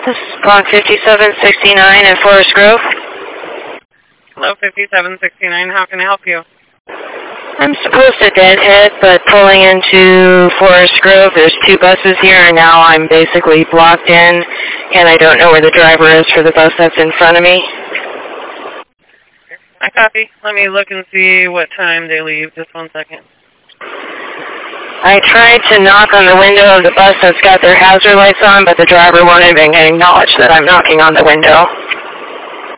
This is Block 5769 in Forest Grove. Hello, 5769. How can I help you? I'm supposed to deadhead, but pulling into Forest Grove, there's two buses here, and now I'm basically blocked in, and I don't know where the driver is for the bus that's in front of me. I copy. Let me look and see what time they leave. Just 1 second. I tried to knock on the window of the bus that's got their hazard lights on, but the driver won't even acknowledge that I'm knocking on the window.